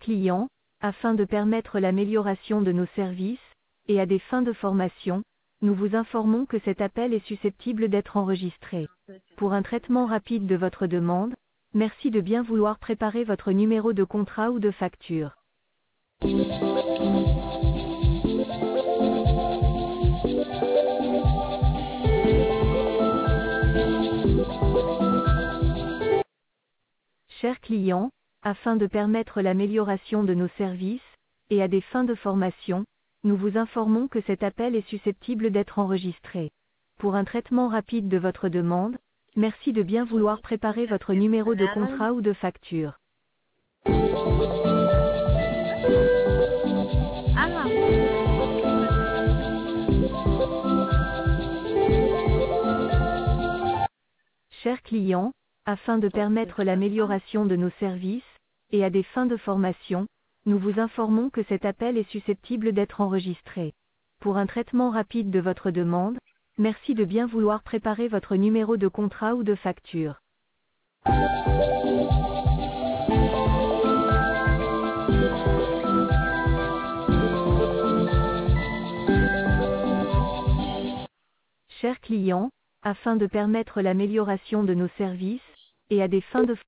clients, afin de permettre l'amélioration de nos services, et à des fins de formation, nous vous informons que cet appel est susceptible d'être enregistré. Pour un traitement rapide de votre demande, merci de bien vouloir préparer votre numéro de contrat ou de facture. Chers clients, afin de permettre l'amélioration de nos services, et à des fins de formation, nous vous informons que cet appel est susceptible d'être enregistré. Pour un traitement rapide de votre demande, merci de bien vouloir préparer votre numéro de contrat ou de facture. Chers clients, afin de permettre l'amélioration de nos services, et à des fins de formation, nous vous informons que cet appel est susceptible d'être enregistré. Pour un traitement rapide de votre demande, merci de bien vouloir préparer votre numéro de contrat ou de facture. Chers clients, afin de permettre l'amélioration de nos services, et à des fins de